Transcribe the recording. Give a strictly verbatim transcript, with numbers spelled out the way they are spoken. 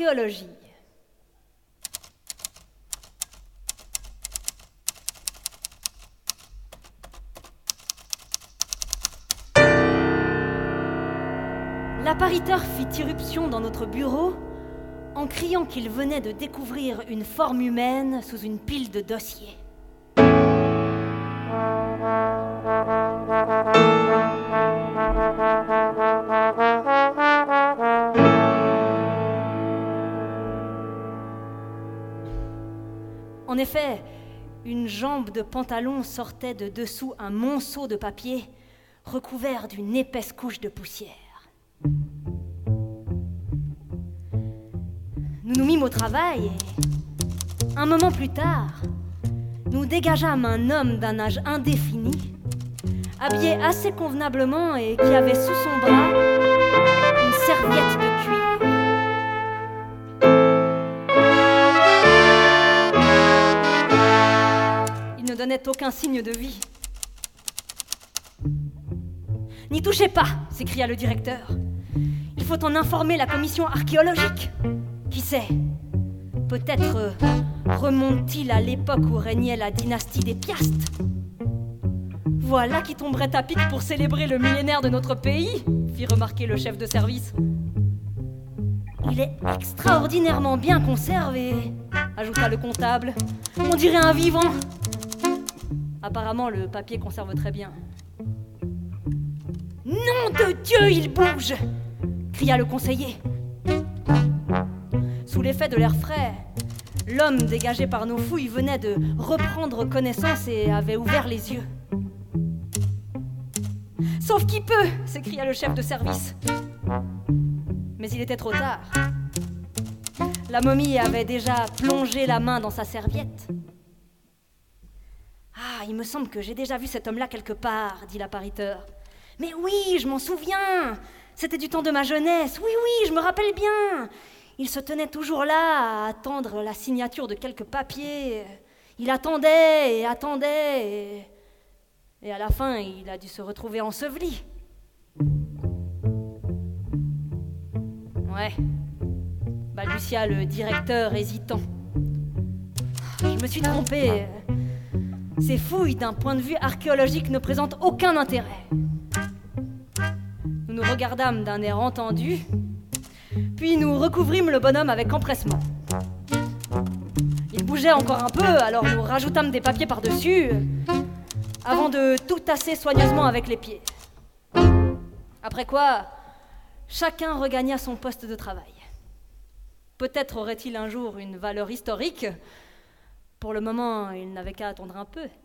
Archéologie. L'appariteur fit irruption dans notre bureau en criant qu'il venait de découvrir une forme humaine sous une pile de dossiers. En effet, une jambe de pantalon sortait de dessous un monceau de papier recouvert d'une épaisse couche de poussière. Nous nous mîmes au travail et, un moment plus tard, nous dégageâmes un homme d'un âge indéfini, habillé assez convenablement et qui avait sous son bras une serviette de cuir. Il ne donnait aucun signe de vie. « N'y touchez pas !» s'écria le directeur. « Il faut en informer la commission archéologique. Qui sait, peut-être euh, remonte-t-il à l'époque où régnait la dynastie des Piastes. Voilà qui tomberait à pic pour célébrer le millénaire de notre pays, fit remarquer le chef de service. Il est extraordinairement bien conservé, ajouta le comptable. On dirait un vivant. Apparemment, le papier conserve très bien. Nom de Dieu, il bouge! Cria le conseiller. Sous l'effet de l'air frais, l'homme dégagé par nos fouilles venait de reprendre connaissance et avait ouvert les yeux. « Sauf qui peut !» s'écria le chef de service. Mais il était trop tard. La momie avait déjà plongé la main dans sa serviette. « Ah, il me semble que j'ai déjà vu cet homme-là quelque part, » dit l'appariteur. « Mais oui, je m'en souviens. C'était du temps de ma jeunesse. Oui, oui, je me rappelle bien. Il se tenait toujours là à attendre la signature de quelques papiers. Il attendait et attendait et... et à la fin, il a dû se retrouver enseveli. » Ouais, balbutia le directeur hésitant. Je me suis trompé. Ces fouilles, d'un point de vue archéologique, ne présentent aucun intérêt. Nous nous regardâmes d'un air entendu, puis nous recouvrîmes le bonhomme avec empressement. Il bougeait encore un peu, alors nous rajoutâmes des papiers par-dessus, avant de tout tasser soigneusement avec les pieds. Après quoi, chacun regagna son poste de travail. Peut-être aurait-il un jour une valeur historique. Pour le moment, il n'avait qu'à attendre un peu.